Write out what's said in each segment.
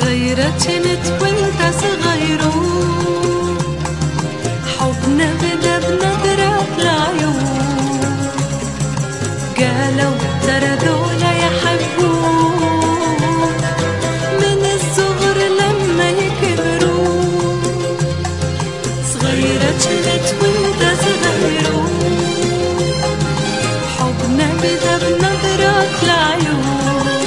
صغيرة كنت وانت صغيرون، حبنا بدا بنظرة العيون، قالوا ترى ذولا يحبون من الصغر لما يكبرون. صغيرة كنت وانت صغيرون، حبنا بدا بنظرة العيون،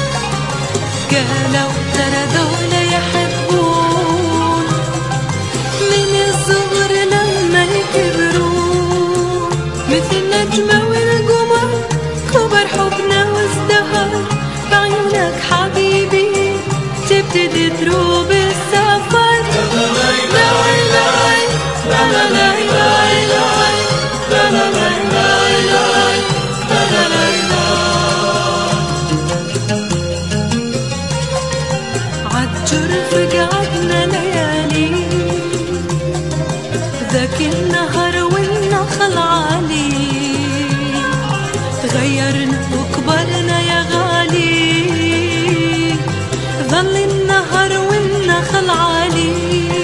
قالوا ترى ذولا يحبون من الصغر لما يكبرون. مثل نجمة والقمر كبر حبنا وازدهر، بعيونك حبيبي تبتدي دروب السفر. لا لا لا لا لا لا لا لا عالجرف قعدنا ليالي، ذاك النهر والنخل عالي، تغيرنا وكبرنا يا غالي، ظل النهر والنخل عالي،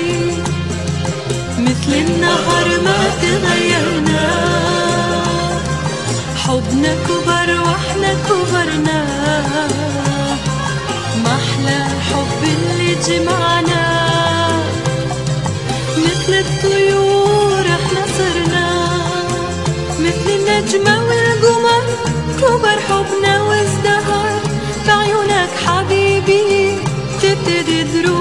مثل النهر ما تغيرنا، حبنا كبر واحنا كبرنا، ما احلى الحب اللي جمعنا، مثل الطيور احنا صرنا، مثل النجمة والقمر كبر حبنا وازدهر، بعيونك حبيبي تبتدي دروب